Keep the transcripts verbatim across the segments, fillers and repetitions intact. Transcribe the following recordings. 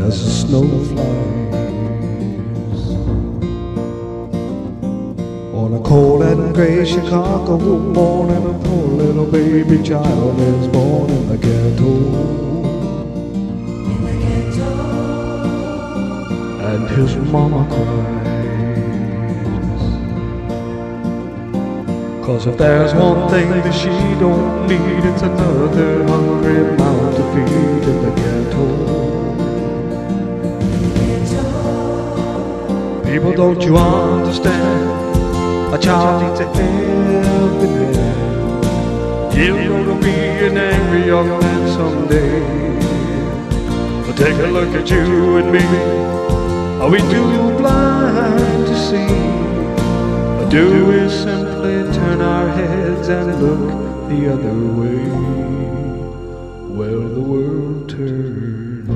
as the snow flies. On a cold and gray Chicago morning, a poor little baby child is born in the ghetto. In the ghetto. And his mama cries. 'Cause if there's one thing that she don't need, it's another hungry mouth to feed in the ghetto. People, don't you understand? A child needs a helping hand. He'll grow to be an angry young man someday. But take a look at you and me. Are we too blind to see? Or do we simply turn our heads and look the other way? Well, the world turns.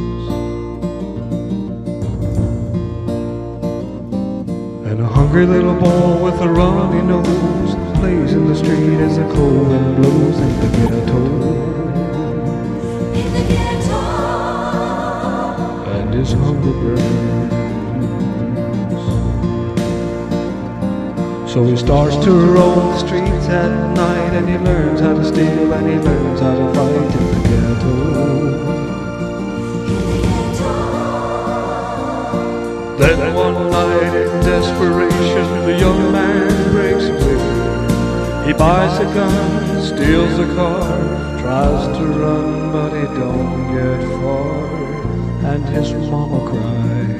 And a hungry little boy with a runny nose plays in the street as the cold wind blows in the ghetto. In the ghetto. And his hunger burns. So he starts to roam the streets at night, and he learns how to steal, and he learns how to fight in the ghetto. In the ghetto. Then one night in desperation, the young man breaks away. He buys a gun, steals a car, tries to run, but he don't get far, and his mama cries.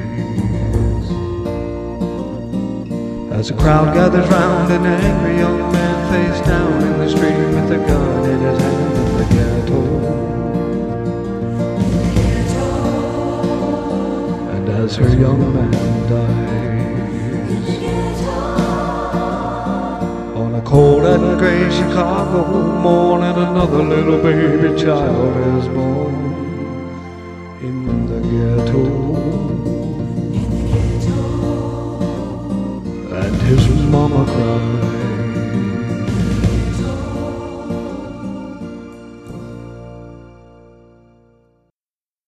As a crowd gathers round, an angry young man face down in the street with a gun in his hand in the ghetto. And as her young man dies, on a cold and gray Chicago morning, another little baby child is born in the ghetto. And his mama cried.